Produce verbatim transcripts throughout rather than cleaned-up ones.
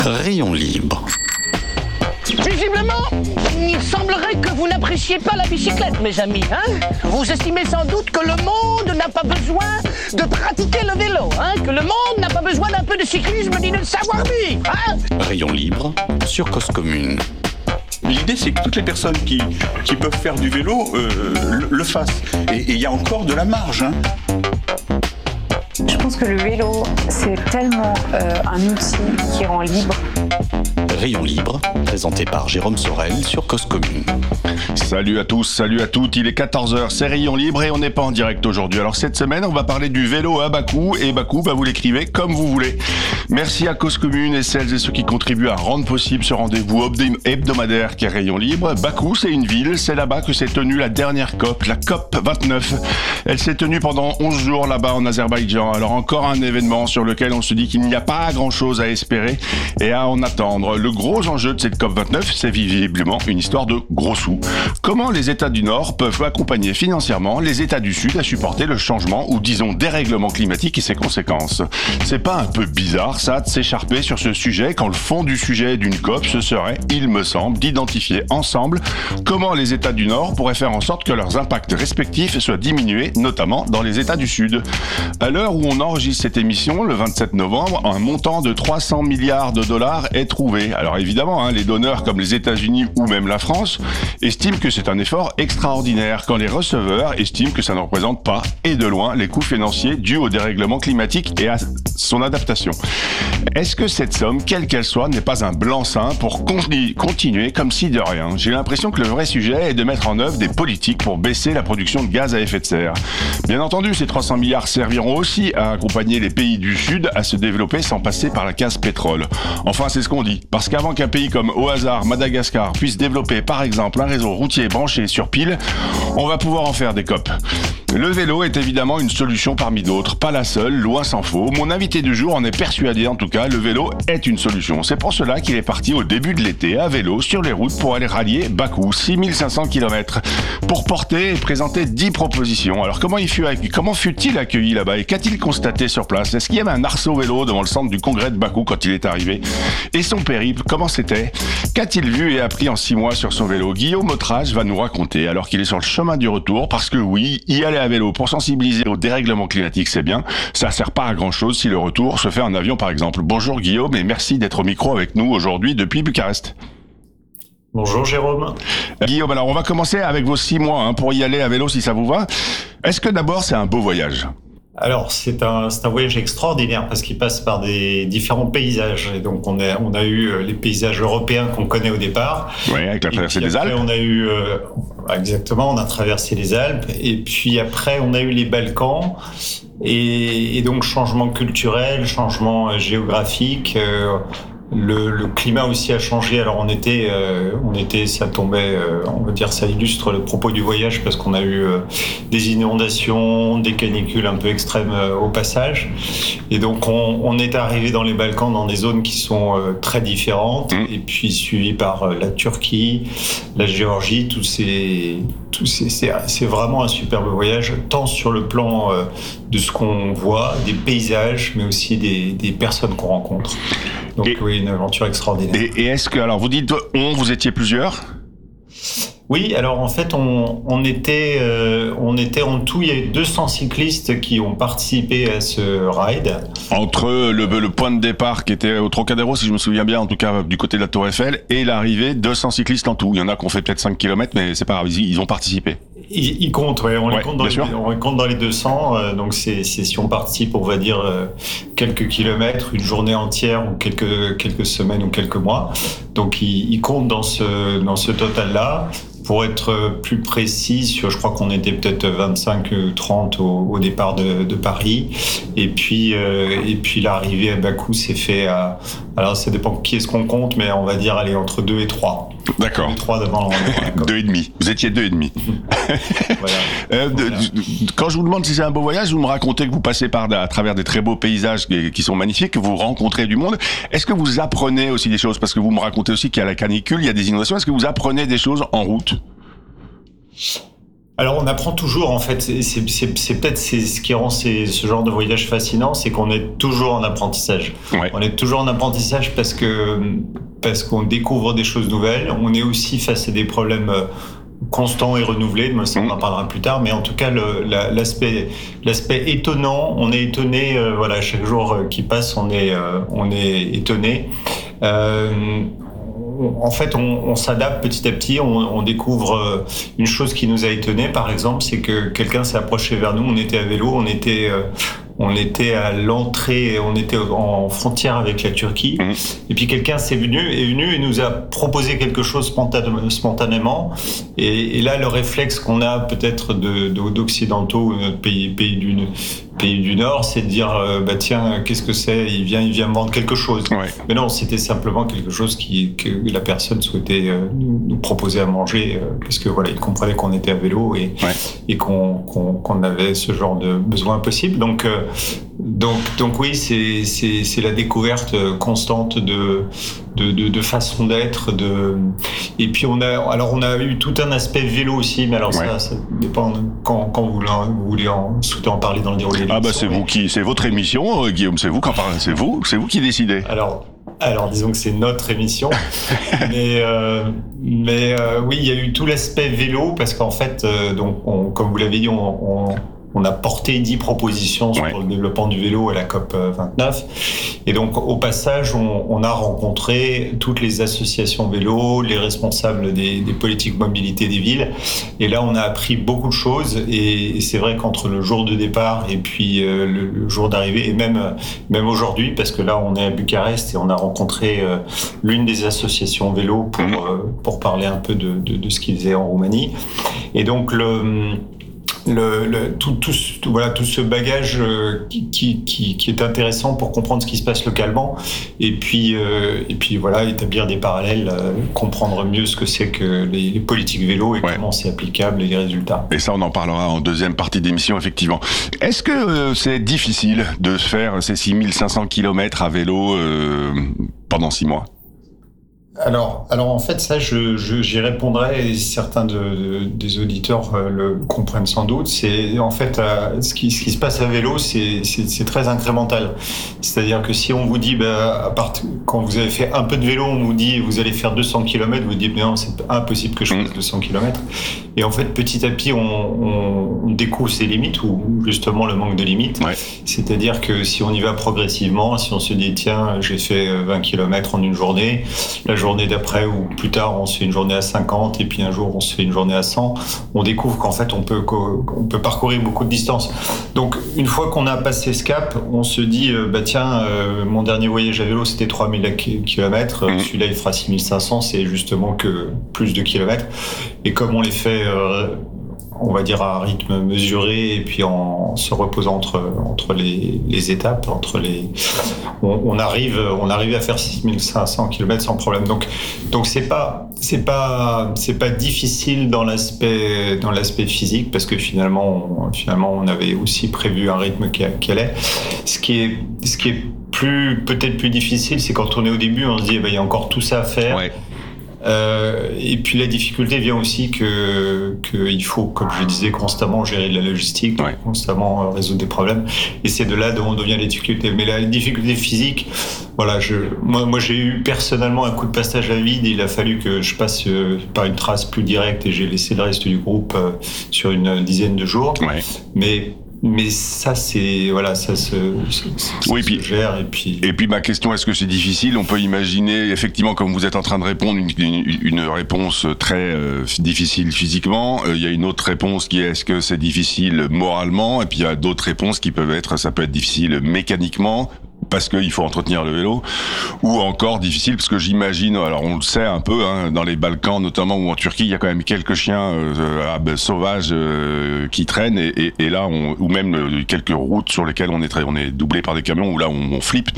Rayon libre. Visiblement, il semblerait que vous n'appréciez pas la bicyclette, mes amis. Hein, vous estimez sans doute que le monde n'a pas besoin de pratiquer le vélo, hein, que le monde n'a pas besoin d'un peu de cyclisme ni de savoir-vivre. Hein. Rayon libre sur Cause Commune. L'idée, c'est que toutes les personnes qui, qui peuvent faire du vélo euh, le, le fassent. Et il y a encore de la marge. Hein. Je pense que le vélo, c'est tellement euh, un outil qui rend libre. Rayon libre, présenté par Jérôme Sorel sur Cause Commune. Salut à tous, salut à toutes, il est quatorze heures, c'est Rayon libre et on n'est pas en direct aujourd'hui. Alors cette semaine, on va parler du vélo à bas coût et bas coût, bah vous l'écrivez comme vous voulez. Merci à Cause Commune et celles et ceux qui contribuent à rendre possible ce rendez-vous hebdomadaire qui est Rayon libre. Bakou, c'est une ville, c'est là-bas que s'est tenue la dernière COP, la COP vingt-neuf. Elle s'est tenue pendant onze jours là-bas en Azerbaïdjan. Alors encore un événement sur lequel on se dit qu'il n'y a pas grand-chose à espérer et à en attendre. Le gros enjeu de cette COP vingt-neuf, c'est visiblement une histoire de gros sous. Comment les États du Nord peuvent accompagner financièrement les États du Sud à supporter le changement ou disons dérèglement climatique et ses conséquences? C'est pas un peu bizarre ça de s'écharper sur ce sujet quand le fond du sujet d'une COP ce serait, il me semble, d'identifier ensemble comment les États du Nord pourraient faire en sorte que leurs impacts respectifs soient diminués, notamment dans les États du Sud. À l'heure où on enregistre cette émission, le vingt-sept novembre, un montant de trois cents milliards de dollars est trouvé. Alors évidemment, hein, les donneurs comme les États-Unis ou même la France estiment que c'est un effort extraordinaire quand les receveurs estiment que ça ne représente pas, et de loin, les coûts financiers dus au dérèglement climatique et à son adaptation. Est-ce que cette somme, quelle qu'elle soit, n'est pas un blanc-seing pour con- continuer comme si de rien? J'ai l'impression que le vrai sujet est de mettre en œuvre des politiques pour baisser la production de gaz à effet de serre. Bien entendu, ces trois cents milliards serviront aussi à accompagner les pays du Sud à se développer sans passer par la case pétrole. Enfin, c'est ce qu'on dit. Parce qu'avant qu'un pays comme au hasard Madagascar puisse développer par exemple un réseau routier branché sur pile, on va pouvoir en faire des COP. Le vélo est évidemment une solution parmi d'autres, pas la seule, loin s'en faut. Mon invité du jour en est persuadé en tout cas, le vélo est une solution. C'est pour cela qu'il est parti au début de l'été à vélo sur les routes pour aller rallier Bakou, six mille cinq cents kilomètres, pour porter et présenter dix propositions. Alors comment, il fut, comment fut-il accueilli là-bas et qu'a-t-il constaté sur place? Est-ce qu'il y avait un arceau vélo devant le centre du congrès de Bakou quand il est arrivé? Et son périple, comment c'était? Qu'a-t-il vu et appris en six mois sur son vélo? Guillaume Autrage va nous raconter alors qu'il est sur le chemin du retour, parce que oui, y aller à vélo pour sensibiliser au dérèglement climatique, c'est bien. Ça sert pas à grand chose si le retour se fait en avion par exemple. Bonjour Guillaume et merci d'être au micro avec nous aujourd'hui depuis Bucarest. Bonjour Jérôme. Guillaume, alors on va commencer avec vos six mois hein, pour y aller à vélo si ça vous va. Est-ce que d'abord c'est un beau voyage? Alors c'est un c'est un voyage extraordinaire parce qu'il passe par des différents paysages et donc on a on a eu les paysages européens qu'on connaît au départ. Oui, avec la traversée des après, Alpes. On a eu euh, exactement, on a traversé les Alpes et puis après on a eu les Balkans et, et donc changement culturel, changement géographique. Euh, Le, le climat aussi a changé. Alors on était, euh, on était, ça tombait, euh, on va dire, ça illustre le propos du voyage parce qu'on a eu euh, des inondations, des canicules un peu extrêmes euh, au passage. Et donc on, on est arrivé dans les Balkans dans des zones qui sont euh, très différentes. Mmh. Et puis suivi par euh, la Turquie, la Géorgie, tous ces, tous ces, c'est, c'est vraiment un superbe voyage, tant sur le plan euh, de ce qu'on voit, des paysages, mais aussi des, des personnes qu'on rencontre. Donc et, oui, une aventure extraordinaire. Et, et est-ce que, alors vous dites on, vous étiez plusieurs? Oui, alors en fait on, on était euh, on était en tout, il y a eu deux cents cyclistes qui ont participé à ce ride. Entre le, le point de départ qui était au Trocadéro, si je me souviens bien, en tout cas du côté de la Tour Eiffel, et l'arrivée, deux cents cyclistes en tout. Il y en a qui ont fait peut-être cinq kilomètres, mais c'est pas grave, ils, ils ont participé. Ils, ils comptent, ouais, on ouais, les compte dans les, on les compte dans les deux cents. Euh, donc c'est, c'est si on participe, on va dire euh, quelques kilomètres, une journée entière ou quelques quelques semaines ou quelques mois. Donc ils, ils comptent dans ce dans ce total-là. Pour être plus précis, sur, je crois qu'on était peut-être vingt-cinq trente au, au départ de, de Paris. Et puis, euh, et puis l'arrivée à Bakou s'est fait à, alors ça dépend qui est-ce qu'on compte, mais on va dire aller entre deux et trois. D'accord. Deux et trois devant le deux et demi. Vous étiez deux et demi. Voilà. euh, voilà. De, quand je vous demande si c'est un beau voyage, vous me racontez que vous passez par à travers des très beaux paysages qui, qui sont magnifiques, que vous rencontrez du monde. Est-ce que vous apprenez aussi des choses? Parce que vous me racontez aussi qu'il y a la canicule, il y a des inondations. Est-ce que vous apprenez des choses en route? Alors on apprend toujours en fait, c'est, c'est, c'est, c'est peut-être c'est ce qui rend ces, ce genre de voyage fascinant, c'est qu'on est toujours en apprentissage. Ouais. On est toujours en apprentissage parce que parce qu'on découvre des choses nouvelles, on est aussi face à des problèmes constants et renouvelés, mais ça on en parlera plus tard, mais en tout cas le, la, l'aspect, l'aspect étonnant, on est étonné, euh, voilà, chaque jour qui passe, on est, euh, on est étonné. Euh, En fait, on, on s'adapte petit à petit, on, on découvre une chose qui nous a étonnés, par exemple, c'est que quelqu'un s'est approché vers nous, on était à vélo, on était, euh, on était à l'entrée, on était en frontière avec la Turquie, mmh. et puis quelqu'un s'est venu, est venu et nous a proposé quelque chose spontanément, spontanément, et, et là, le réflexe qu'on a peut-être de, de, d'occidentaux, notre pays, pays du pays du Nord, c'est de dire euh, bah tiens, qu'est-ce que c'est, il vient il vient me vendre quelque chose. Ouais. Mais non, c'était simplement quelque chose qui que la personne souhaitait euh, nous, nous proposer à manger euh, parce que voilà, il comprenait qu'on était à vélo et ouais. et qu'on, qu'on qu'on avait ce genre de besoin possible. Donc euh, donc donc oui, c'est c'est c'est la découverte constante de de de, de façon d'être, de et puis on a alors on a eu tout un aspect vélo aussi, mais alors ouais. ça ça dépend quand quand vous voulez vous voulez en souhaitez en parler dans le déroulé. Ah bah c'est mais... vous qui, c'est votre émission, euh, Guillaume, c'est vous qui en parlez, c'est vous, c'est vous qui décidez. Alors, alors disons que c'est notre émission, mais euh, mais euh, oui, il y a eu tout l'aspect vélo parce qu'en fait, euh, donc on, comme vous l'avez dit, on, on on a porté dix propositions sur ouais. le développement du vélo à la C O P vingt-neuf. Et donc, au passage, on, on a rencontré toutes les associations vélo, les responsables des, des politiques mobilité des villes. Et là, on a appris beaucoup de choses. Et, et c'est vrai qu'entre le jour de départ et puis euh, le, le jour d'arrivée, et même, même aujourd'hui, parce que là, on est à Bucarest et on a rencontré euh, l'une des associations vélo pour, mmh. euh, pour parler un peu de, de, de ce qu'ils faisaient en Roumanie. Et donc, le... Le, le, tout, tout, tout, voilà, tout ce bagage euh, qui, qui, qui, qui est intéressant pour comprendre ce qui se passe localement et puis, euh, et puis voilà, établir des parallèles, euh, comprendre mieux ce que c'est que les, les politiques vélo et ouais. comment c'est applicable et les résultats. Et ça, on en parlera en deuxième partie d'émission, effectivement. Est-ce que euh, c'est difficile de faire ces six mille cinq cents kilomètres à vélo euh, pendant six mois ? Alors, alors en fait, ça, je, je, j'y répondrai et certains de, de, des auditeurs euh, le comprennent sans doute. C'est en fait euh, ce, qui, ce qui se passe à vélo, c'est, c'est, c'est très incrémental. C'est-à-dire que si on vous dit, bah, à part, quand vous avez fait un peu de vélo, on vous dit vous allez faire deux cents kilomètres, vous dites mais non, c'est impossible que je fasse deux cents kilomètres. Et en fait, petit à petit, on, on, on découvre ses limites ou justement le manque de limites. Ouais. C'est-à-dire que si on y va progressivement, si on se dit tiens, j'ai fait vingt kilomètres en une journée, la journée d'après ou plus tard on se fait une journée à cinquante et puis un jour on se fait une journée à cent, on découvre qu'en fait on peut, on peut parcourir beaucoup de distance. Donc une fois qu'on a passé ce cap, on se dit euh, bah tiens, euh, mon dernier voyage à vélo c'était trois mille kilomètres, mmh. celui-là il fera six mille cinq cents, c'est justement que plus de kilomètres. Et comme on les fait euh, on va dire à un rythme mesuré et puis en se reposant entre entre les, les étapes, entre les, on, on arrive on arrive à faire six mille cinq cents kilomètres sans problème. Donc donc c'est pas c'est pas c'est pas difficile dans l'aspect dans l'aspect physique parce que finalement on, finalement on avait aussi prévu un rythme qui, qui allait. Ce qui est ce qui est plus peut-être plus difficile, c'est quand on est au début, on se dit eh ben, il y a encore tout ça à faire. Ouais. Euh, et puis la difficulté vient aussi que qu'il faut, comme je disais, constamment gérer de la logistique, ouais. constamment résoudre des problèmes. Et c'est de là dont devient la difficulté. Mais la difficulté physique, voilà, je, moi, moi j'ai eu personnellement un coup de passage à vide. Et il a fallu que je passe euh, par une trace plus directe et j'ai laissé le reste du groupe euh, sur une dizaine de jours. Ouais. Mais Mais ça, c'est voilà, ça se, ça, oui, se puis, gère et puis. Et puis ma question, est-ce que c'est difficile ? On peut imaginer effectivement, comme vous êtes en train de répondre, une, une, une réponse très euh, difficile physiquement. Il euh, y a une autre réponse qui est est-ce que c'est difficile moralement ? Et puis il y a d'autres réponses qui peuvent être, ça peut être difficile mécaniquement, parce qu'il faut entretenir le vélo, ou encore difficile parce que j'imagine, alors on le sait un peu, hein, dans les Balkans notamment ou en Turquie, il y a quand même quelques chiens euh, euh, sauvages euh, qui traînent et, et, et là, on, ou même euh, quelques routes sur lesquelles on est, très, on est doublé par des camions où là on, on flippe, non ?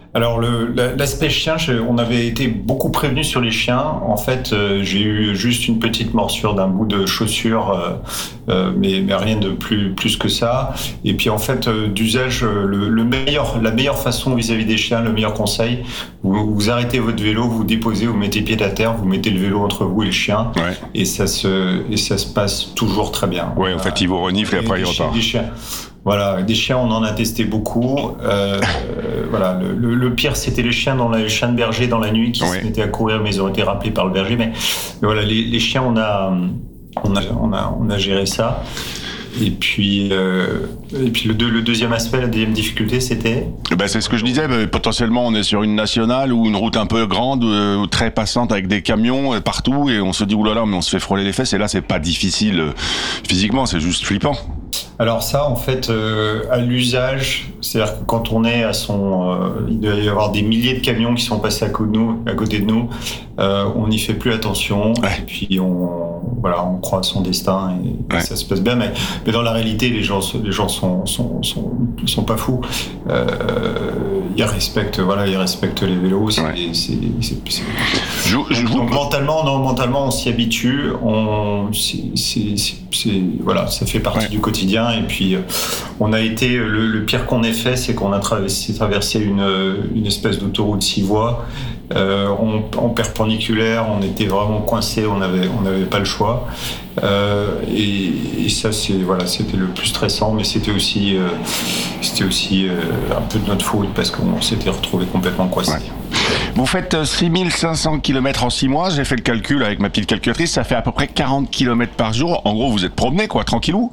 Alors le, l'aspect chien, je, on avait été beaucoup prévenus sur les chiens. En fait, euh, j'ai eu juste une petite morsure d'un bout de chaussure, euh, euh, mais, mais rien de plus plus que ça. Et puis en fait, euh, d'usage, le, le meilleur, la meilleure façon vis-à-vis des chiens, le meilleur conseil, vous, vous arrêtez votre vélo, vous déposez, vous mettez pied à terre, vous mettez le vélo entre vous et le chien, ouais. et ça se et ça se passe toujours très bien. Ouais, en fait, il vous renifle et, et après il repart. Des chiens. Voilà, des chiens, on en a testé beaucoup. Euh, voilà, le, le, le pire, c'était les chiens dans la, les chiens de berger dans la nuit qui oui. se mettaient à courir, mais ils ont été rappelés par le berger. Mais, mais voilà, les, les chiens, on a, on a, on a, on a géré ça. Et puis, euh, et puis le, deux, le deuxième aspect, la deuxième difficulté, c'était ben c'est ce que je disais, ben, potentiellement on est sur une nationale ou une route un peu grande, euh, très passante avec des camions euh, partout et on se dit oulala, mais on se fait frôler les fesses et là c'est pas difficile euh, physiquement, c'est juste flippant. Alors ça, en fait, euh, à l'usage, c'est-à-dire que quand on est à son... Euh, il doit y avoir des milliers de camions qui sont passés à côté de nous, à côté de nous euh, on n'y fait plus attention, ouais. et puis on, voilà, on croit à son destin et, ouais. et ça se passe bien, mais, mais dans la réalité, les gens, les gens sont, sont, sont, sont pas fous. Euh, ils respectent, voilà, ils respectent les vélos. C'est, ouais. c'est, c'est, c'est... Je, je donc, donc mentalement, non, mentalement, on s'y habitue. On, c'est, c'est, c'est, c'est, voilà, ça fait partie ouais. du quotidien. Et puis, on a été le, le pire qu'on ait fait, c'est qu'on a traversé, traversé une, une espèce d'autoroute six voies. Euh, en, en perpendiculaire, on était vraiment coincés, on n'avait on n'avait pas le choix. Euh, et, et ça, c'est voilà, c'était le plus stressant, mais c'était aussi euh, c'était aussi euh, un peu de notre faute parce qu'on s'était retrouvés complètement coincés. Ouais. Vous faites six mille cinq cents kilomètres en six mois. J'ai fait le calcul avec ma petite calculatrice, ça fait à peu près quarante kilomètres par jour. En gros, vous êtes promené, quoi, tranquillou.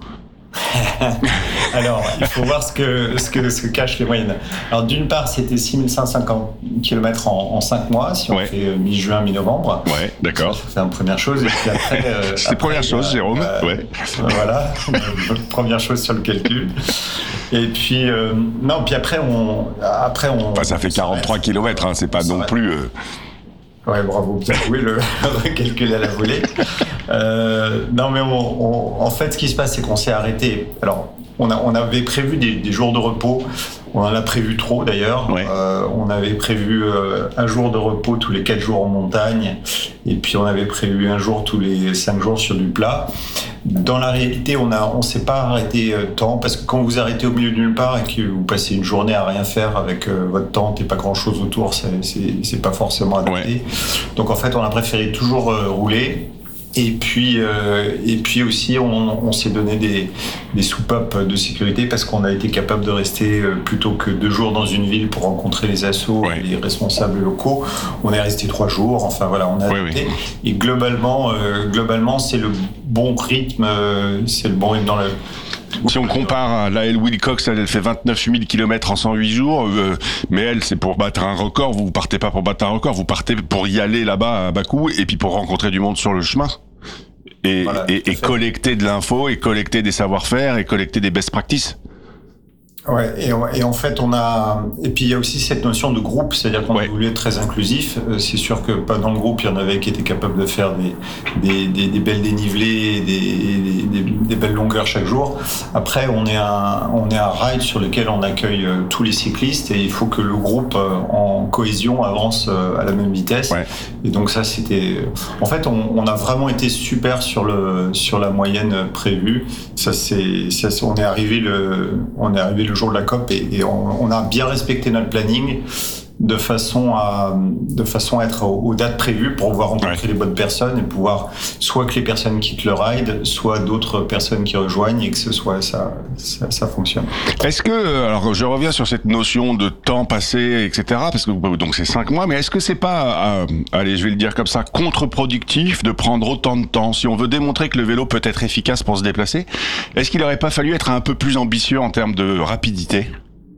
Alors, il faut voir ce que, ce que, ce que cachent les moyennes. Alors, d'une part, c'était six mille cinq cents kilomètres en, en cinq mois, si on ouais. fait mi-juin, mi-novembre. Ouais, d'accord. C'est la première chose. Et puis après, euh, c'est la première chose, euh, Jérôme. Euh, ouais. Voilà, première chose sur le calcul. Et puis, euh, non, puis après, on. Après, on enfin, ça fait quarante-trois kilomètres, hein, c'est pas non plus. Euh... Ouais, bravo, bien joué le recalculer à la volée. Euh, non, mais on, on, en fait, ce qui se passe, c'est qu'on s'est arrêté. Alors, on, a, on avait prévu des, des jours de repos. On en a prévu trop, d'ailleurs. Ouais. Euh, on avait prévu euh, un jour de repos tous les quatre jours en montagne. Et puis, on avait prévu un jour tous les cinq jours sur du plat. Dans la réalité, on a, on s'est pas arrêté euh, tant parce que quand vous arrêtez au milieu de nulle part et que vous passez une journée à rien faire avec euh, votre tente et pas grand chose autour, c'est, c'est, c'est pas forcément adapté. Ouais. Donc en fait, on a préféré toujours euh, rouler. Et puis, euh, et puis aussi, on, on s'est donné des, des soupapes de sécurité parce qu'on a été capable de rester euh, plutôt que deux jours dans une ville pour rencontrer les assos ouais. et les responsables locaux. On est resté trois jours. Enfin voilà, on a oui, adapté. Oui. Et globalement, euh, globalement, c'est le bon rythme. Euh, c'est le bon rythme dans le. Si on compare à Laëlle Wilcox, elle fait vingt-neuf mille kilomètres en cent huit jours, euh, mais elle, c'est pour battre un record. Vous partez pas pour battre un record, vous partez pour y aller là-bas à Bakou et puis pour rencontrer du monde sur le chemin. Et, voilà, et, et collecter de l'info, et collecter des savoir-faire, et collecter des best practices. Ouais, et, et en fait, on a, et puis il y a aussi cette notion de groupe, c'est-à-dire qu'on ouais. a voulu être très inclusif. C'est sûr que pas dans le groupe, il y en avait qui étaient capables de faire des, des, des, des belles dénivelées, des, des, des belles longueurs chaque jour. Après, on est un, on est un ride sur lequel on accueille tous les cyclistes et il faut que le groupe en cohésion avance à la même vitesse. Ouais. Et donc ça, c'était, en fait, on, on a vraiment été super sur le, sur la moyenne prévue. Ça, c'est, ça, on est arrivé le, on est arrivé le jour de la COP et, et on, on a bien respecté notre planning de façon à de façon à être aux, aux dates prévues pour pouvoir rencontrer ouais. les bonnes personnes et pouvoir soit que les personnes quittent le ride, soit d'autres personnes qui rejoignent et que ce soit ça ça, ça fonctionne. Est-ce que alors je reviens sur cette notion de temps passé et cetera parce que donc c'est cinq mois mais est-ce que c'est pas euh, allez je vais le dire comme ça contre-productif de prendre autant de temps si on veut démontrer que le vélo peut être efficace pour se déplacer est-ce qu'il n'aurait pas fallu être un peu plus ambitieux en termes de rapidité?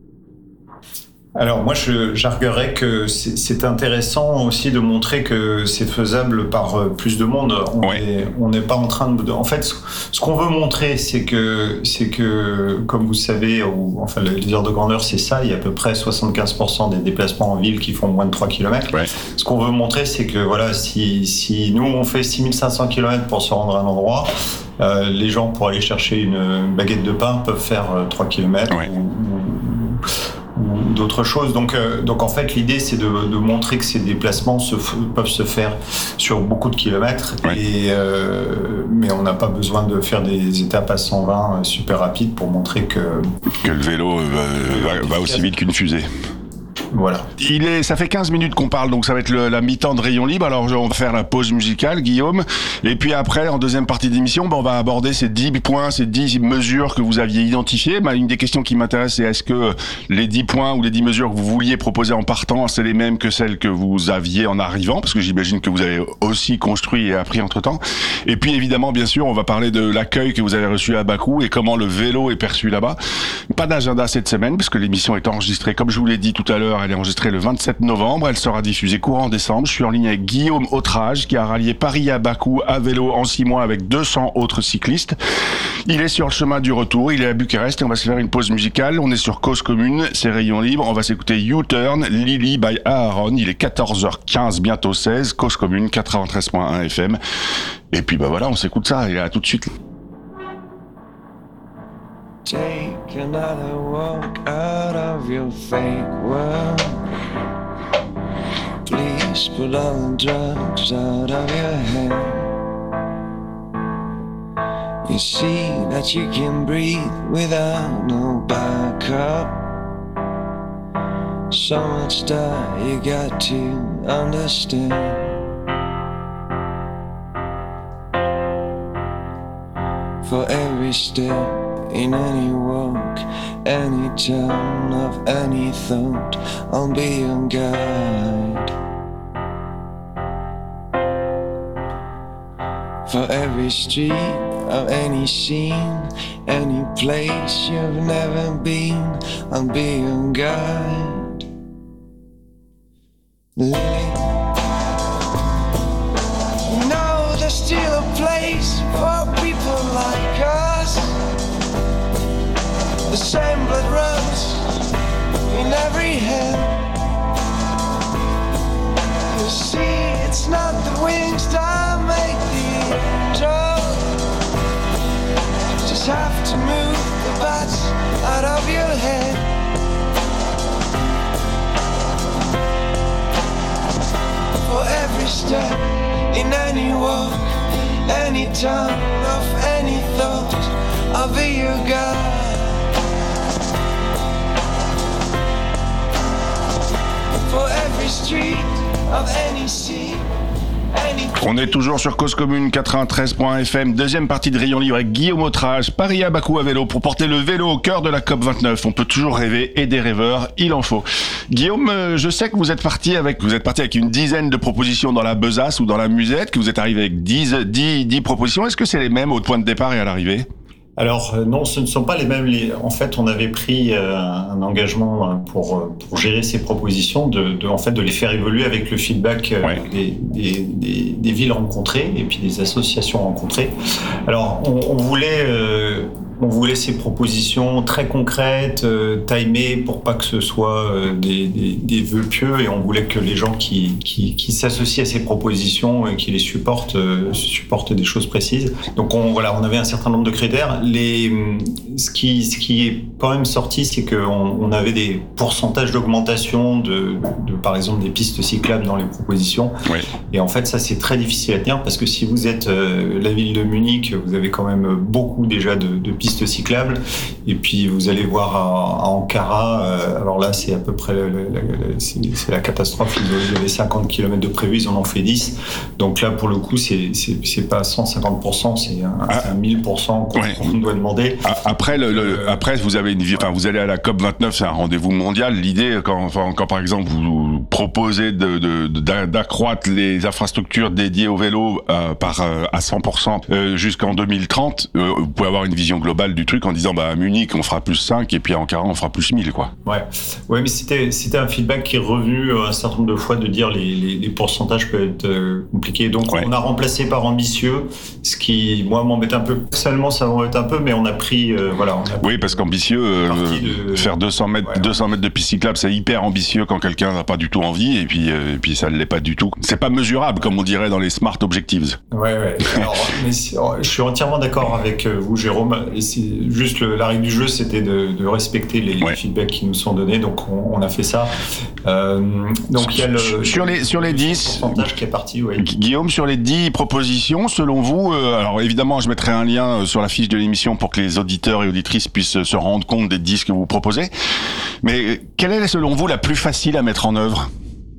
Alors moi, je, j'arguerais que c'est, c'est intéressant aussi de montrer que c'est faisable par plus de monde. On ouais. est, on n'est pas en train de. En fait, ce, ce qu'on veut montrer, c'est que, c'est que, comme vous savez, ou, enfin les heures de grandeur, c'est ça. Il y a à peu près soixante-quinze pour cent des déplacements en ville qui font moins de trois kilomètres. Ouais. Ce qu'on veut montrer, c'est que voilà, si, si nous on fait six mille cinq cents kilomètres pour se rendre à un endroit. Euh, les gens pour aller chercher une baguette de pain peuvent faire trois kilomètres. Ouais. Ou, ou, d'autres choses. Donc, euh, donc en fait, l'idée, c'est de, de montrer que ces déplacements se f- peuvent se faire sur beaucoup de kilomètres, ouais. et, euh, mais on n'a pas besoin de faire des étapes à cent vingt super rapides pour montrer que... Que le vélo va, va, va aussi vite qu'une fusée. Voilà. Il est, ça fait quinze minutes qu'on parle, donc ça va être le, la mi-temps de Rayon Libre. Alors on va faire la pause musicale, Guillaume. Et puis après, en deuxième partie d'émission, ben, on va aborder ces dix points, ces dix mesures que vous aviez identifiées. Ben, une des questions qui m'intéresse, c'est est-ce que les dix points ou les dix mesures que vous vouliez proposer en partant, c'est les mêmes que celles que vous aviez en arrivant? Parce que j'imagine que vous avez aussi construit et appris entre-temps. Et puis évidemment, bien sûr, on va parler de l'accueil que vous avez reçu à Bakou et comment le vélo est perçu là-bas. Pas d'agenda cette semaine, parce que l'émission est enregistrée, comme je vous l'ai dit tout à l'heure, elle est enregistrée le vingt-sept novembre, elle sera diffusée courant décembre. Je suis en ligne avec Guillaume Autrage, qui a rallié Paris à Bakou à vélo en six mois avec deux cents autres cyclistes. Il est sur le chemin du retour, il est à Bucarest et on va se faire une pause musicale. On est sur Cause Commune, c'est Rayon Libre. On va s'écouter U-Turn, Lily by Aaron. Il est quatorze heures quinze, bientôt seize. Cause Commune, quatre-vingt-treize point un F M. Et puis bah voilà, on s'écoute ça et à tout de suite. Take another walk out of your fake world. Please put all the drugs out of your head. You see that you can breathe without no backup. So much that you got to understand. For every step in any walk, any turn of any thought, I'll be your guide. For every street of any scene, any place you've never been, I'll be your guide. Lily, you know there's still a place for people like us. The same blood runs in every hand. You see, it's not the wings that make the angel. You just have to move the bats out of your head. For every step in any walk, any turn of any thought, I'll be your guide. For every street of any sea, any... On est toujours sur Cause Commune quatre-vingt-treize point F M, deuxième partie de Rayon Libre avec Guillaume Autrage, Paris à Bakou à vélo pour porter le vélo au cœur de la COP vingt-neuf. On peut toujours rêver et des rêveurs, il en faut. Guillaume, je sais que vous êtes parti avec, vous êtes parti avec une dizaine de propositions dans la besace ou dans la musette, que vous êtes arrivé avec dix, dix, dix propositions. Est-ce que c'est les mêmes au point de départ et à l'arrivée? Alors euh, non, ce ne sont pas les mêmes. Les... En fait, on avait pris euh, un engagement pour, pour gérer ces propositions, de, de, en fait, de les faire évoluer avec le feedback euh, ouais. des, des, des, des villes rencontrées et puis des associations rencontrées. Alors, on, on voulait... Euh, On voulait ces propositions très concrètes, euh, timées pour pas que ce soit euh, des, des, des vœux pieux, et on voulait que les gens qui, qui, qui s'associent à ces propositions et qui les supportent, euh, supportent des choses précises. Donc on, voilà, on avait un certain nombre de critères. Les, ce qui, ce qui est quand même sorti, c'est qu'on on avait des pourcentages d'augmentation de, de, par exemple, des pistes cyclables dans les propositions. Oui. Et en fait, ça c'est très difficile à tenir parce que si vous êtes euh, la ville de Munich, vous avez quand même beaucoup déjà de, de pistes cyclables, et puis vous allez voir à, à Ankara, euh, alors là c'est à peu près le, le, le, c'est, c'est la catastrophe. Ils avaient cinquante kilomètres de prévu, ils en ont fait dix, donc là pour le coup c'est, c'est, c'est pas cent cinquante pour cent, c'est un, ah, c'est un mille pour cent qu'on, ouais. qu'on doit demander. Après, le, le, euh, après vous avez une vie, enfin vous allez à la COP vingt-neuf, c'est un rendez-vous mondial. L'idée quand, enfin, quand par exemple vous proposez de, de, de, d'accroître les infrastructures dédiées au vélo euh, par euh, à cent pour cent euh, jusqu'en deux mille trente, euh, vous pouvez avoir une vision globale du truc en disant bah à Munich on fera plus cinq et puis à Ankara on fera plus mille, quoi. Ouais, ouais, mais c'était c'était un feedback qui est revenu un certain nombre de fois, de dire les les, les pourcentages peuvent être euh, compliqués. Donc ouais. on a remplacé par ambitieux, ce qui moi m'embête un peu. Personnellement ça m'embête un peu, mais on a pris euh, voilà. On a oui, parce qu'ambitieux, euh, de... faire deux cents mètres, ouais. deux cents mètres de piste cyclable, c'est hyper ambitieux quand quelqu'un n'a pas du tout envie, et puis euh, et puis ça ne l'est pas du tout. C'est pas mesurable comme on dirait dans les smart objectives. Ouais, ouais. Alors, mais je suis entièrement d'accord avec vous, Jérôme. c'est juste le, la règle du jeu, c'était de, de respecter les, ouais. les feedbacks qui nous sont donnés, donc on, on a fait ça. Euh, donc il y a le sur les sur les dix pourcentage qui est parti. Ouais. Guillaume, sur les dix propositions, selon vous, euh, alors évidemment, je mettrai un lien sur la fiche de l'émission pour que les auditeurs et auditrices puissent se rendre compte des dix que vous proposez. Mais quelle est selon vous la plus facile à mettre en œuvre ?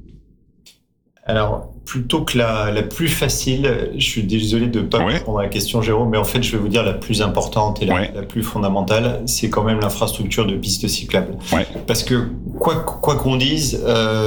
Alors, plutôt que la, la plus facile, je suis désolé de ne pas ouais. répondre à la question, Jérôme, mais en fait, je vais vous dire la plus importante et la, ouais. la plus fondamentale, c'est quand même l'infrastructure de pistes cyclables. Ouais. Parce que, quoi, quoi qu'on dise,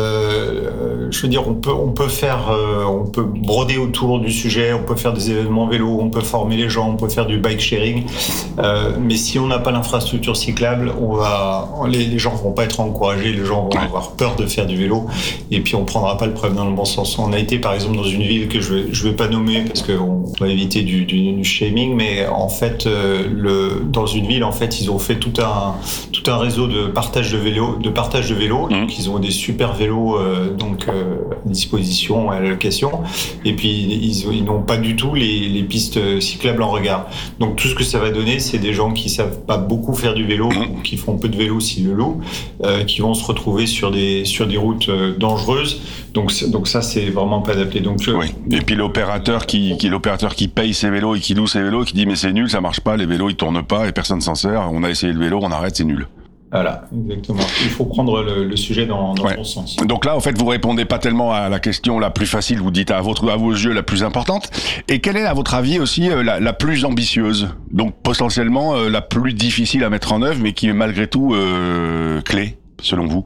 euh, je veux dire, on peut, on peut faire, euh, on peut broder autour du sujet, on peut faire des événements vélo, on peut former les gens, on peut faire du bike sharing, euh, mais si on n'a pas l'infrastructure cyclable, on va, les, les gens vont pas être encouragés, les gens vont ouais. avoir peur de faire du vélo, et puis on prendra pas le problème dans le bon sens. On a été par exemple dans une ville que je vais, je vais pas nommer parce qu'on va éviter du, du, du shaming, mais en fait euh, le, dans une ville en fait ils ont fait tout un tout un réseau de partage de vélos, de partage de vélos. Mmh. Donc ils ont des super vélos euh, donc euh, à disposition à la location, et puis ils, ils n'ont pas du tout les, les pistes cyclables en regard. Donc tout ce que ça va donner, c'est des gens qui savent pas beaucoup faire du vélo, mmh. ou qui font peu de vélo s'ils le louent, euh, qui vont se retrouver sur des sur des routes euh, dangereuses. Donc donc ça c'est vraiment pas adapté. Donc oui. Et puis l'opérateur qui, qui l'opérateur qui paye ses vélos et qui loue ses vélos, qui dit mais c'est nul, ça marche pas, les vélos ils tournent pas et personne s'en sert. On a essayé le vélo, on arrête, c'est nul. Voilà, exactement. Il faut prendre le, le sujet dans, dans ouais. son sens. Donc là, en fait, vous répondez pas tellement à la question la plus facile, vous dites à votre à vos yeux la plus importante. Et quelle est, à votre avis, aussi la, la plus ambitieuse, donc potentiellement euh, la plus difficile à mettre en œuvre, mais qui est malgré tout euh, clé, selon vous?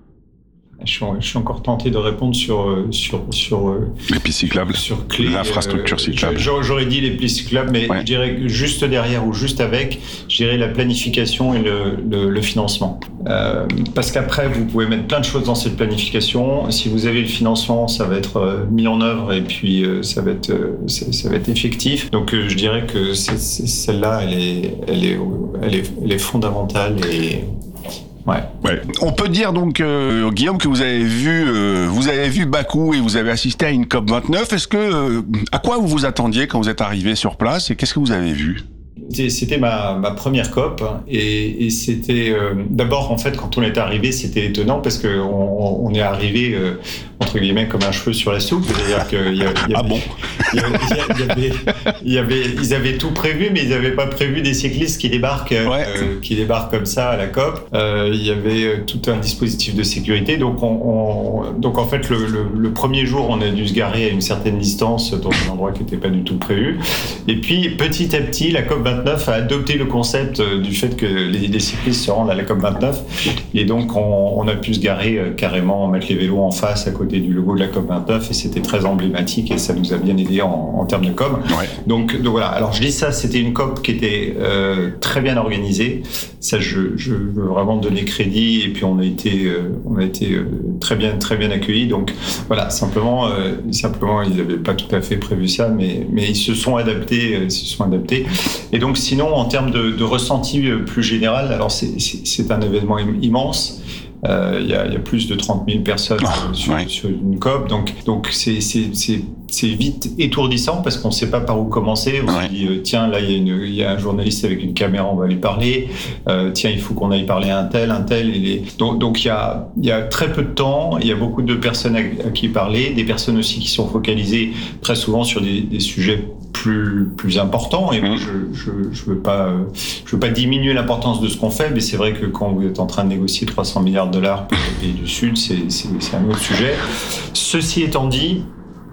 Je suis, je suis encore tenté de répondre sur sur sur les pistes cyclables, sur clé, l'infrastructure euh, cyclable. J'aurais dit les pistes cyclables, mais ouais. je dirais que juste derrière ou juste avec, je dirais la planification et le, le, le financement. Euh, parce qu'après, vous pouvez mettre plein de choses dans cette planification. Si vous avez le financement, ça va être mis en œuvre et puis euh, ça va être euh, ça, ça va être effectif. Donc euh, je dirais que c'est, c'est, celle-là, elle est elle est elle est elle est fondamentale et Ouais. ouais. On peut dire donc, euh, Guillaume, que vous avez vu, euh, vous avez vu Bakou et vous avez assisté à une C O P vingt-neuf. Est-ce que, euh, à quoi vous vous attendiez quand vous êtes arrivé sur place et qu'est-ce que vous avez vu? C'était ma, ma première C O P et, et c'était euh, d'abord en fait quand on est arrivé c'était étonnant parce que on, on est arrivé euh, entre guillemets comme un cheveu sur la soupe, c'est-à-dire qu'il y, y avait, ah bon il y avait, il y avait, il y avait, ils avaient tout prévu mais ils n'avaient pas prévu des cyclistes qui débarquent, ouais. euh, qui débarquent comme ça à la C O P. Euh, il y avait tout un dispositif de sécurité, donc on, on donc en fait le, le, le premier jour on a dû se garer à une certaine distance dans un endroit qui n'était pas du tout prévu, et puis petit à petit la C O P vingt-neuf a adopté le concept du fait que les, les cyclistes se rendent à la C O P vingt-neuf et donc on, on a pu se garer euh, carrément, mettre les vélos en face à côté du logo de la C O P vingt-neuf et c'était très emblématique et ça nous a bien aidé en, en termes de com. Ouais. Donc, donc voilà, alors je dis ça, c'était une C O P qui était euh, très bien organisée, ça je, je veux vraiment donner crédit et puis on a été, euh, on a été euh, très bien très bien accueillis, donc voilà, simplement, euh, simplement ils n'avaient pas tout à fait prévu ça mais, mais ils se sont adaptés, euh, ils se sont adaptés et donc sinon, en termes de, de ressenti plus général, alors c'est, c'est, c'est un événement immense. Euh, il y a, il y a plus de trente mille personnes oh, sur, ouais. sur une C O P, donc donc c'est c'est c'est c'est vite étourdissant parce qu'on ne sait pas par où commencer. On ouais. se dit euh, tiens là il y a une il y a un journaliste avec une caméra, on va lui parler. Euh, tiens il faut qu'on aille parler à un tel, un tel. Et les... donc donc il y a il y a très peu de temps, il y a beaucoup de personnes à, à qui parler, des personnes aussi qui sont focalisées très souvent sur des, des sujets plus plus importants. Et mmh. je je je veux pas euh, je veux pas diminuer l'importance de ce qu'on fait, mais c'est vrai que quand vous êtes en train de négocier trois cents milliards de dollars pour les pays du Sud, c'est, c'est, c'est un autre sujet. Ceci étant dit,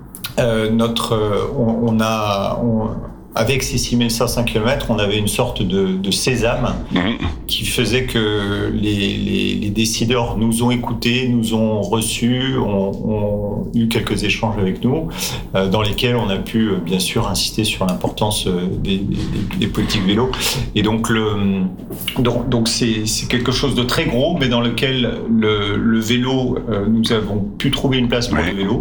euh, notre, euh, on, on a, on, avec ces six mille cinq cents kilomètres, on avait une sorte de, de sésame mmh. qui faisait que les, les, les décideurs nous ont écoutés, nous ont reçus, ont, ont eu quelques échanges avec nous, euh, dans lesquels on a pu euh, bien sûr insister sur l'importance euh, des, des, des politiques vélo. Et donc, le, donc, donc c'est, c'est quelque chose de très gros, mais dans lequel le, le vélo, euh, nous avons pu trouver une place pour ouais. le vélo.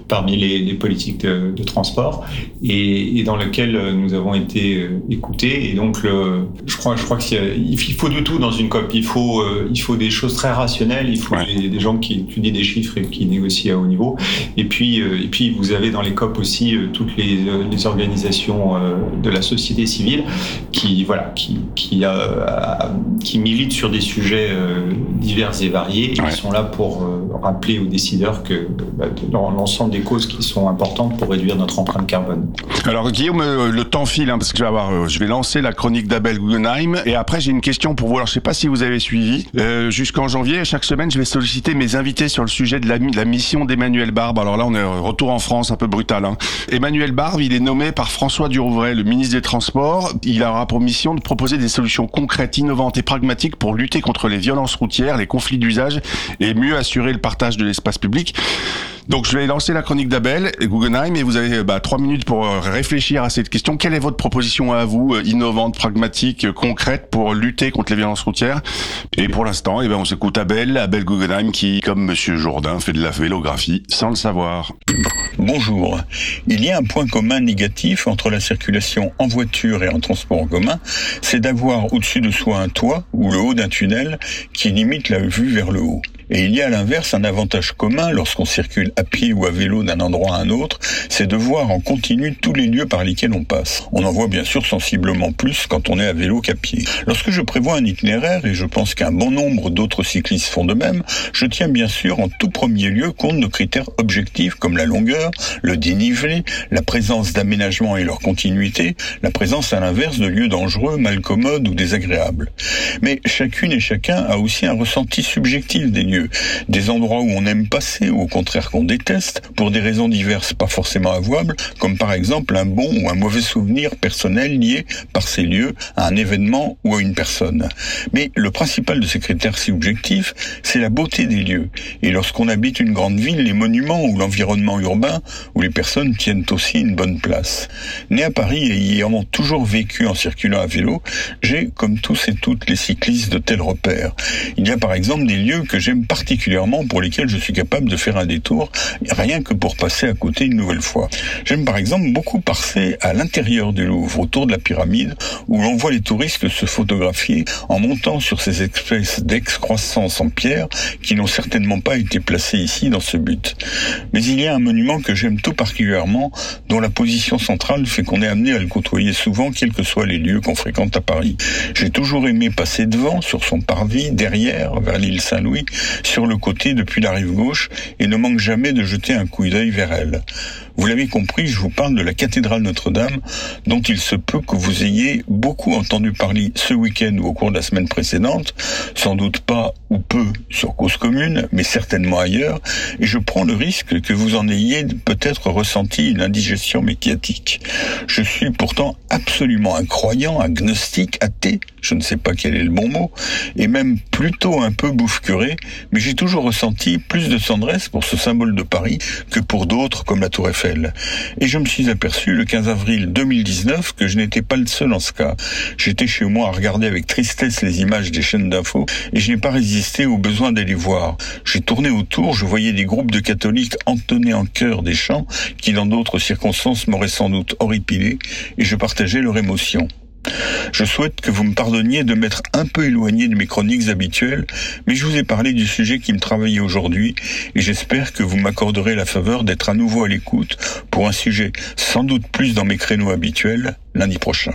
parmi les, les politiques de, de transport et, et dans lequel nous avons été euh, écoutés. Et donc, le, je crois, je crois qu'il y a, il faut de tout dans une COP. Il faut, euh, il faut des choses très rationnelles. Il faut ouais. des, des gens qui étudient des chiffres et qui négocient à haut niveau. Et puis, euh, et puis vous avez dans les COP aussi euh, toutes les, euh, les organisations euh, de la société civile qui, voilà, qui, qui, euh, qui militent sur des sujets euh, divers et variés et ouais. qui sont là pour euh, rappeler aux décideurs que bah, dans l'ensemble des causes qui sont importantes pour réduire notre empreinte carbone. Alors Guillaume, le temps file hein, parce que je vais avoir, je vais lancer la chronique d'Abel Guggenheim et après j'ai une question pour vous. Alors je sais pas si vous avez suivi. Euh, jusqu'en janvier, chaque semaine, je vais solliciter mes invités sur le sujet de la, de la mission d'Emmanuel Barbe. Alors là, on est retour en France, un peu brutal. Hein. Emmanuel Barbe, il est nommé par François Durouvray, le ministre des Transports. Il aura pour mission de proposer des solutions concrètes, innovantes et pragmatiques pour lutter contre les violences routières, les conflits d'usage et mieux assurer le partage de l'espace public. Donc je vais lancer la chronique d'Abel et Guggenheim et vous avez bah, trois minutes pour réfléchir à cette question. Quelle est votre proposition à vous, innovante, pragmatique, concrète pour lutter contre les violences routières? Et pour l'instant, eh ben, on s'écoute Abel, Abel Guggenheim qui, comme Monsieur Jourdain, fait de la vélographie sans le savoir. Bonjour. Il y a un point commun négatif entre la circulation en voiture et en transport en commun, c'est d'avoir au-dessus de soi un toit ou le haut d'un tunnel qui limite la vue vers le haut. Et il y a à l'inverse un avantage commun lorsqu'on circule à pied ou à vélo d'un endroit à un autre, c'est de voir en continu tous les lieux par lesquels on passe. On en voit bien sûr sensiblement plus quand on est à vélo qu'à pied. Lorsque je prévois un itinéraire, et je pense qu'un bon nombre d'autres cyclistes font de même, je tiens bien sûr en tout premier lieu compte de critères objectifs comme la longueur, le dénivelé, la présence d'aménagements et leur continuité, la présence à l'inverse de lieux dangereux, malcommodes ou désagréables. Mais chacune et chacun a aussi un ressenti subjectif des lieux. Des endroits où on aime passer ou au contraire qu'on déteste pour des raisons diverses pas forcément avouables, comme par exemple un bon ou un mauvais souvenir personnel lié par ces lieux à un événement ou à une personne. Mais le principal de ces critères subjectifs, c'est la beauté des lieux. Et lorsqu'on habite une grande ville, les monuments ou l'environnement urbain où les personnes tiennent aussi une bonne place. Né à Paris et y ayant toujours vécu en circulant à vélo, j'ai, comme tous et toutes les cyclistes, de tels repères. Il y a par exemple des lieux que j'aime particulièrement pour lesquels je suis capable de faire un détour, rien que pour passer à côté une nouvelle fois. J'aime par exemple beaucoup passer à l'intérieur du Louvre, autour de la pyramide, où l'on voit les touristes se photographier en montant sur ces espèces d'excroissances en pierre qui n'ont certainement pas été placées ici dans ce but. Mais il y a un monument que j'aime tout particulièrement, dont la position centrale fait qu'on est amené à le côtoyer souvent, quels que soient les lieux qu'on fréquente à Paris. J'ai toujours aimé passer devant, sur son parvis, derrière, vers l'île Saint-Louis, sur le côté depuis la rive gauche et ne manque jamais de jeter un coup d'œil vers elle. Vous l'avez compris, je vous parle de la cathédrale Notre-Dame, dont il se peut que vous ayez beaucoup entendu parler ce week-end ou au cours de la semaine précédente, sans doute pas ou peu sur Cause Commune, mais certainement ailleurs, et je prends le risque que vous en ayez peut-être ressenti une indigestion médiatique. Je suis pourtant absolument un croyant, agnostique, athée, je ne sais pas quel est le bon mot, et même plutôt un peu bouffe-curé, mais j'ai toujours ressenti plus de tendresse pour ce symbole de Paris que pour d'autres comme la Tour Eiffel. Et je me suis aperçu le quinze avril deux mille dix-neuf que je n'étais pas le seul en ce cas. J'étais chez moi à regarder avec tristesse les images des chaînes d'infos et je n'ai pas résisté au besoin d'aller voir. J'ai tourné autour, je voyais des groupes de catholiques entonner en chœur des chants qui dans d'autres circonstances m'auraient sans doute horripilé et je partageais leur émotion. Je souhaite que vous me pardonniez de m'être un peu éloigné de mes chroniques habituelles, mais je vous ai parlé du sujet qui me travaillait aujourd'hui et j'espère que vous m'accorderez la faveur d'être à nouveau à l'écoute pour un sujet sans doute plus dans mes créneaux habituels lundi prochain.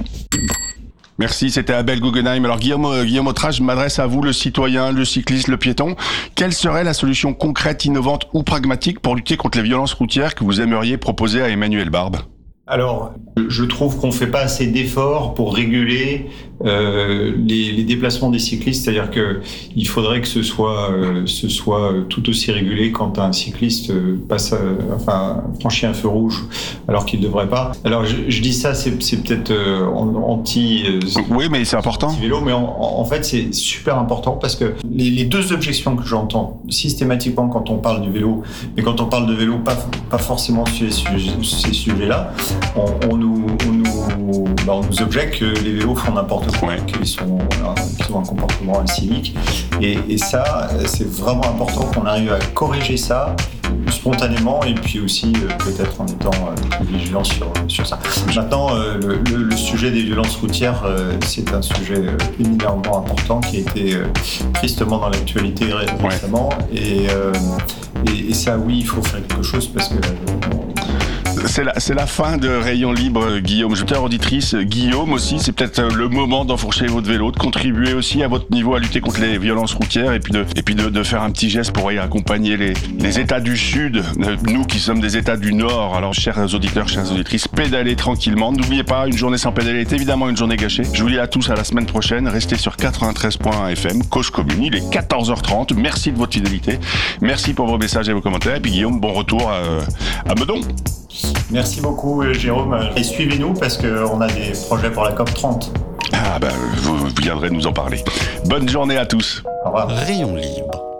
Merci, c'était Abel Guggenheim. Alors Guillaume, Guillaume Autrage, je m'adresse à vous, le citoyen, le cycliste, le piéton. Quelle serait la solution concrète, innovante ou pragmatique pour lutter contre les violences routières que vous aimeriez proposer à Emmanuel Barbe ? Alors, je trouve qu'on ne fait pas assez d'efforts pour réguler euh, les, les déplacements des cyclistes, c'est-à-dire que il faudrait que ce soit, euh, ce soit tout aussi régulé quand un cycliste passe, euh, enfin, franchit un feu rouge alors qu'il ne devrait pas. Alors, je, je dis ça, c'est, c'est peut-être euh, anti. Euh, oui, mais c'est important. Vélo, mais en, en fait, c'est super important parce que les, les deux objections que j'entends systématiquement quand on parle du vélo, mais quand on parle de vélo, pas, pas forcément sur ces, ces sujets-là. On, on, nous, on, nous, bah on nous objecte que les vélos font n'importe quoi, ouais. qu'ils, sont, voilà, qu'ils ont un comportement incivique. Et, et ça, c'est vraiment important qu'on arrive à corriger ça spontanément et puis aussi euh, peut-être en étant euh, plus vigilant sur, sur ça. Maintenant, euh, le, le, le sujet des violences routières, euh, c'est un sujet euh, éminemment important qui a été euh, tristement dans l'actualité ré- récemment ouais. et, euh, et, et ça, oui, il faut faire quelque chose parce que... Euh, C'est la, c'est la fin de Rayon Libre, Guillaume. Auditeur, auditrice, Guillaume aussi, c'est peut-être le moment d'enfourcher votre vélo, de contribuer aussi à votre niveau à lutter contre les violences routières et puis de, et puis de, de faire un petit geste pour y accompagner les, les États du Sud, nous qui sommes des États du Nord. Alors, chers auditeurs, chères auditrices, pédalez tranquillement. N'oubliez pas, une journée sans pédaler est évidemment une journée gâchée. Je vous dis à tous à la semaine prochaine. Restez sur quatre-vingt-treize point un F M, Cause Commune. Il est quatorze heures trente. Merci de votre fidélité. Merci pour vos messages et vos commentaires. Et puis, Guillaume, bon retour à, à Meudon. Merci beaucoup Jérôme et suivez-nous parce qu'on a des projets pour la COP trente. Ah ben, vous viendrez nous en parler. Bonne journée à tous. Au revoir. Rayon libre.